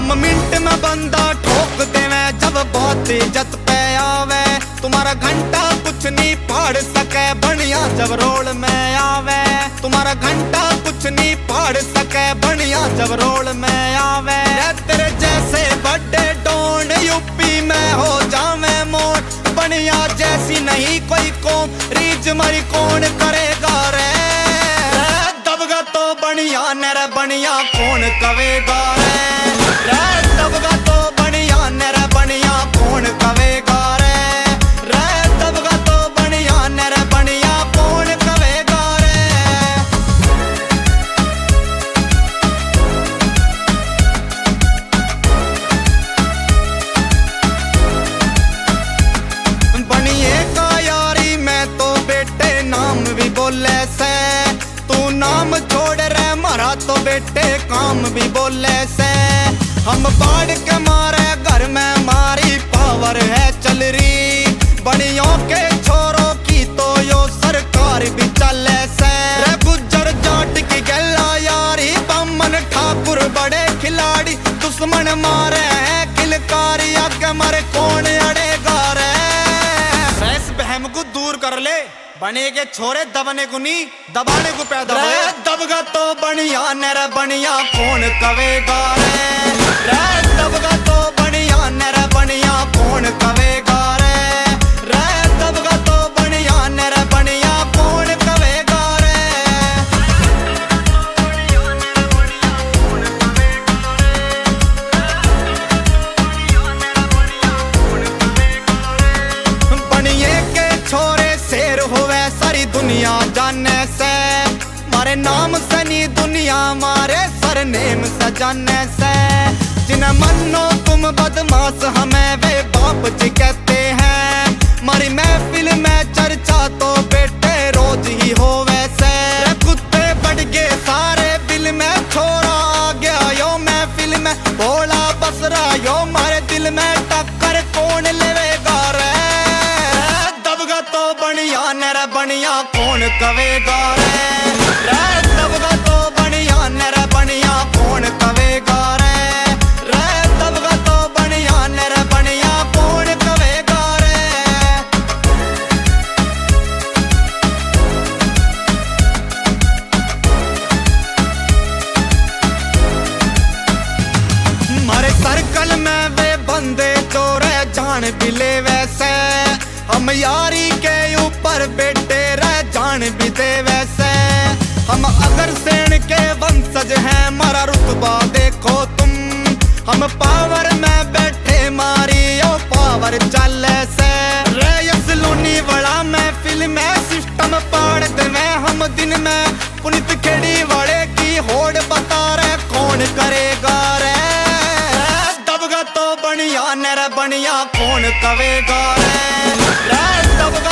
हम मिनट में बंदा ठोक देवे जब बहुत इज्जत पे आवे। तुम्हारा घंटा कुछ नहीं फाड़ सके बढ़िया जब रोल में आवे। तुम्हारा घंटा कुछ नहीं फाड़ सके बढ़िया जब रोल में आवे। तेरे जैसे बड़े डोन यूपी में हो जावे मोन। बढ़िया जैसी नहीं कोई कौम रीज मरी कौन करेगा रे। दबगा तो बढ़िया नर बढ़िया कौन कवेगा रे। दबगा तो बढ़िया नर बढ़िया कौन कवेगा रे। दबगा तो बढ़िया नर बढ़िया कौन कवेगा रे। बनिए का यारी मैं तो बेटे नाम भी बोले से। तू नाम छोड़ रे मारा तो बेटे काम भी बोले से। हम बाढ़ के मारे घर में मारी पावर है चल रही। बड़ियों के छोरों की तो यो सरकार भी चले से। रे गुज्जर जाट की गल्ला यारी बमन ठाकुर बड़े खिलाड़ी। दुश्मन मारे हैं किलकारी आगे मारे कौन अड़ेगा रे। इस बहम को दूर कर ले बने के छोरे दबने को नहीं दबाने को पैदा हुए। दबगा तो बढ़िया नर बढ़िया कौन कवेगा रे। दबगा तो बढ़िया नर बढ़िया कौन कवेगा रे। दबगा तो बढ़िया नर बढ़िया कौन कवेगा रे। बनिए के छोरे शेर होवे सारी दुनिया जाने से। मारे नाम से नी दुनिया मारे सरनेम से जाने से। जिन्हें मनो तुम बदमाश हमें वे बाप जी कहते हैं। मारी महफिल में चर्चा तो बेटे रोज ही हो वैसे। कुत्ते बढ़ गए सारे बिल में छोरा आ गया यो महफिल में। भोला बसरा यो मारे दिल में टक्कर कौन लेवेगा रे। दबगा तो बढ़िया नर बढ़िया कौन कवेगा रे। दबगा तो बढ़िया नर बढ़िया कौन कवेगा रे। दबगा तो बढ़िया नर बढ़िया कौन कवेगा रे। मारे सर्कल में वे बंदे चोरे जान भी ले वैसे। हम यारी के ऊपर बेटे रह जान भी दे वैसे। हम अगर सेन के वंशज हैं मारा रुतबा देखो तुम। हम पावर में बैठे मारी ओ पावर चले से। रेयस लूनी बड़ा महफिल में सिस्टम पाड़ देवे हम दिन में। पुनित खेड़ी वाले की होड़ बता रहे कौन करेगा रे। दबगा तो बढ़िया नर बढ़िया कौन कवेगा रे। दबगा